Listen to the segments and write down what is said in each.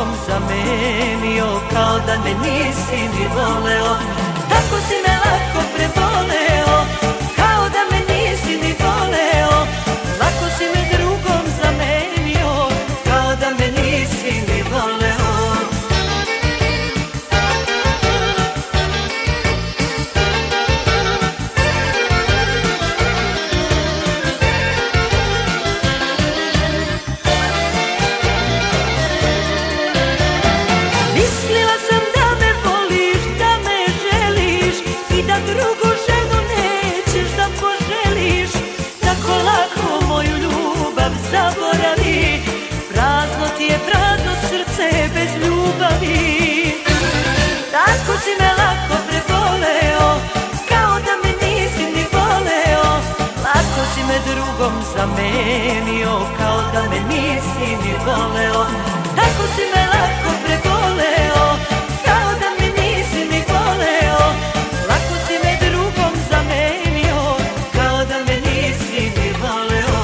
drugom zamenio, kao da me nisi ni voleo. Tako si me lako preboleo, kao da me nisi ni voleo. Lako si me drugom zamenio, kao da me nisi ni voleo. Mislila sam da me voliš, da me želiš i da drugu ženu nećeš da poželiš. Tako lako moju ljubav zaboravi, prazno ti je prazno srce bez ljubavi. Tako si me lako preboleo, kao da me nisi ni voleo. Lako si me drugom zamenio, kao da me nisi ni voleo. Tako si me lako preboleo, kao da me nisi ni voleo. Lako si me drugom zamenio, kao da me nisi ni voleo.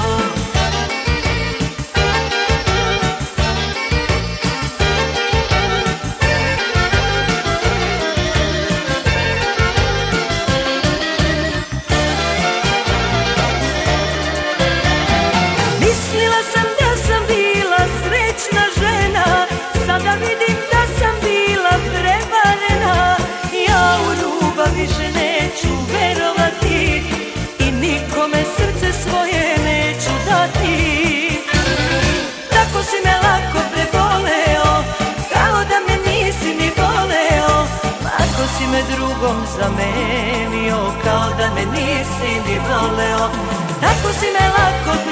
Mislila sam da sam bila srećna žena, sada vidim da sam bila prevarena. Ja u ljubav više neću verovati i nikome srce svoje neću dati. Tako si me lako preboleo, kao da me nisi ni voleo. Lako si me drugom zamenio, kao da me nisi ni voleo. Tako si me lako